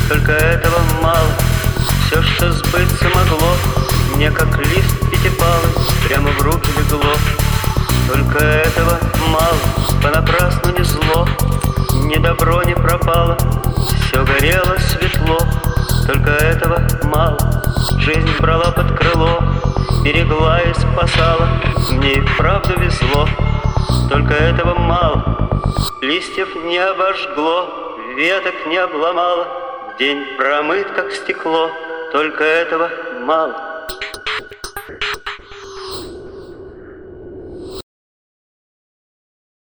только этого мало. Все, что сбыться могло, мне как лист пятипалый прямо в руки легло. Только этого мало, понапрасну не зло, ни добро не пропало, все горело светло. Только этого мало, жизнь брала под крыло, берегла и спасала, мне и вправду везло. Только этого мало, листьев не обожгло, веток не обломало, день промыт, как стекло. Только этого мало.